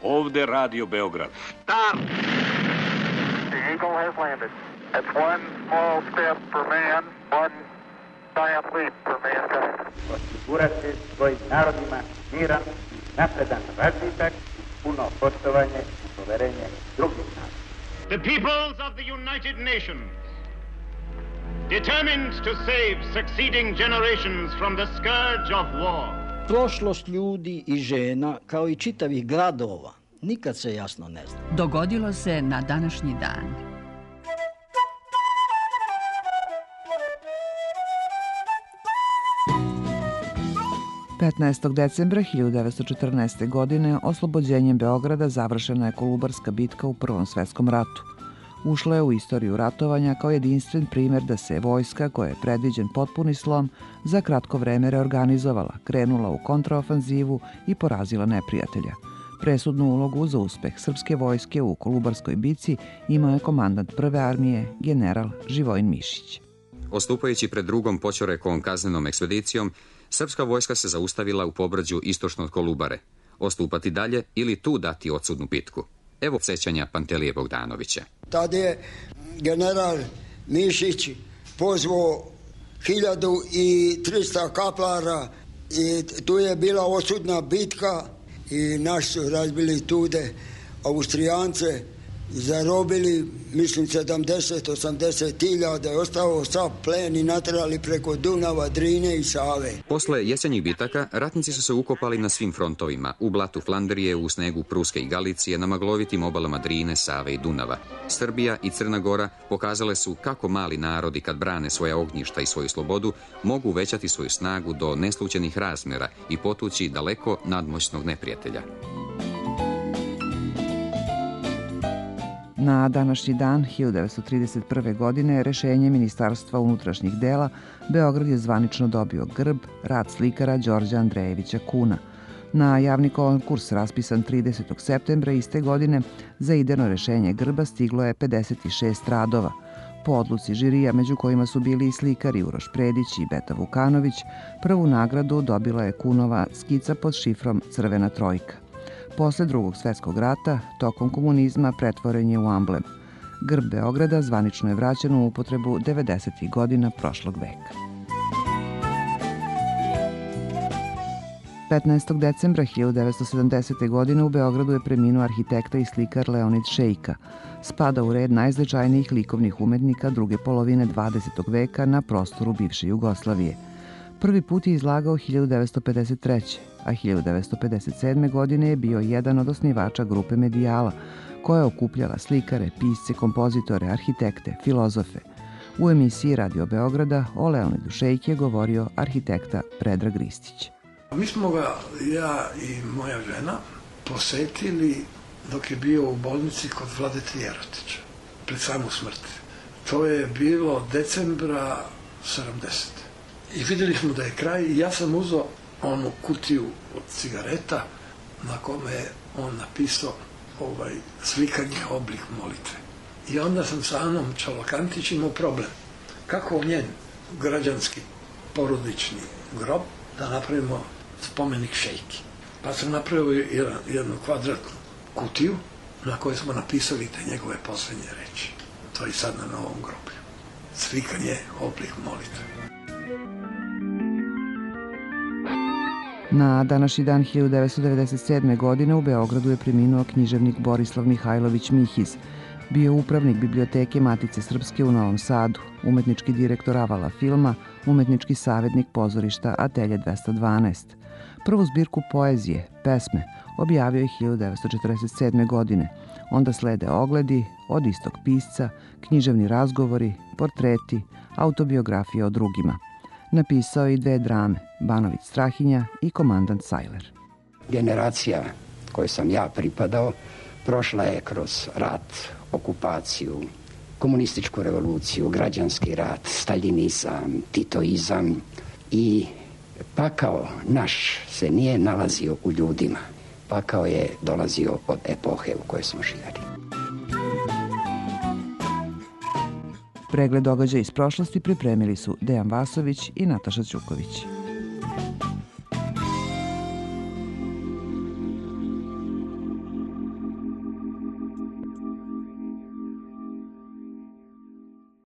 Ovde Radio Beograd. Start! The Eagle has landed. That's one small step for man, one giant leap for mankind. Osigurati svojim narodima miran i napredan razvitak, puno poštovanje i poverenje drugih naroda. The peoples of the United Nations, determined to save succeeding generations from the scourge of war. Prošlost ljudi i žena, kao i čitavih gradova, nikad se jasno ne zna. Dogodilo se na današnji dan. Decembra 1914. godine oslobođenjem Beograda završena je Kolubarska bitka u Prvom svetskom ratu. Ušla je u istoriju ratovanja kao jedinstven primer da se vojska, koja je predviđen potpuni slom, za kratko vreme reorganizovala, krenula u kontraofanzivu i porazila neprijatelja. Presudnu ulogu za uspeh srpske vojske u Kolubarskoj bici imao je komandant Prve armije, general Živojin Mišić. Ostupajući pred drugom Poćorekovom kaznenom ekspedicijom, srpska vojska se zaustavila u pobrađu istočno od Kolubare. Ostupati dalje ili tu dati odsudnu bitku. Evo sećanja Pantelije Bogdanovića. Tada je general Mišić pozvao 1300 kaplara i tu je bila odsudna bitka i naši su razbili tude Austrijance i zarobili, mislim, 70-80 hiljada, je ostao sav plen i natrali preko Dunava, Drine i Save. Posle jesenjih bitaka, ratnici su se ukopali na svim frontovima, u blatu Flandrije, u snegu Pruske i Galicije, na maglovitim obalama Drine, Save i Dunava. Srbija i Crna Gora pokazale su kako mali narodi, kad brane svoja ognjišta i svoju slobodu, mogu uvećati svoju snagu do neslućenih razmera i potući daleko nadmoćnog neprijatelja. Na današnji dan, 1931. godine, rešenje Ministarstva unutrašnjih dela, Beograd je zvanično dobio grb, rad slikara Đorđa Andrejevića Kuna. Na javni konkurs raspisan 30. septembra iste godine za idejno rešenje grba stiglo je 56 radova. Po odluci žirija, među kojima su bili i slikari Uroš Predić i Beta Vukanović, prvu nagradu dobila je Kunova skica pod šifrom Crvena trojka. Posle Drugog svetskog rata, tokom komunizma pretvoren je u amblem. Grb Beograda zvanično je vraćen u upotrebu 90. godina prošlog veka. 15. decembra 1970. godine u Beogradu je preminuo arhitekta i slikar Leonid Šejka. Spada u red najznačajnijih likovnih umetnika druge polovine 20. veka na prostoru bivše Jugoslavije. Prvi put je izlagao 1953. a 1957. godine je bio jedan od osnivača grupe Medijala, koja je okupljala slikare, pisce, kompozitore, arhitekte, filozofe. U emisiji Radio Beograda o Leonidu Šejki je govorio arhitekta Predrag Ristić. Mi smo ga, ja i moja žena, posetili dok je bio u bolnici kod Vladete Jerotića, pred samu smrt. To je bilo decembra 70. I vidjeli smo da je kraj i ja sam uzeo onu kutiju od cigareta na kome je on napisao slikanje oblik molitve. I onda sam sa Anom Čalokantić imao problem. Kako njen građanski porodični grob da napravimo spomenik Šejki. Pa sam napravio jednu kvadratnu kutiju na kojoj smo napisali te njegove poslednje reči. To je sad na novom groblju. Slikanje oblik molitve. Na današnji dan 1997. godine u Beogradu je preminuo književnik Borislav Mihajlović Mihiz. Bio je upravnik Biblioteke Matice Srpske u Novom Sadu, umetnički direktor Avala filma, umetnički savjetnik pozorišta Atelje 212. Prvu zbirku poezije, pesme, objavio je 1947. godine. Onda slede ogledi, od istog pisca, književni razgovori, portreti, autobiografije o drugima. Napisao je i 2 drame, Banović Strahinja i Komandant Sajler. Generacija kojoj sam ja pripadao prošla je kroz rat, okupaciju, komunističku revoluciju, građanski rat, staljinizam, titoizam i pakao naš se nije nalazio u ljudima. Pakao je dolazio od epohe u kojoj smo živjeli. Pregled događaja iz prošlosti pripremili su Dejan Vasović i Nataša Ćuković.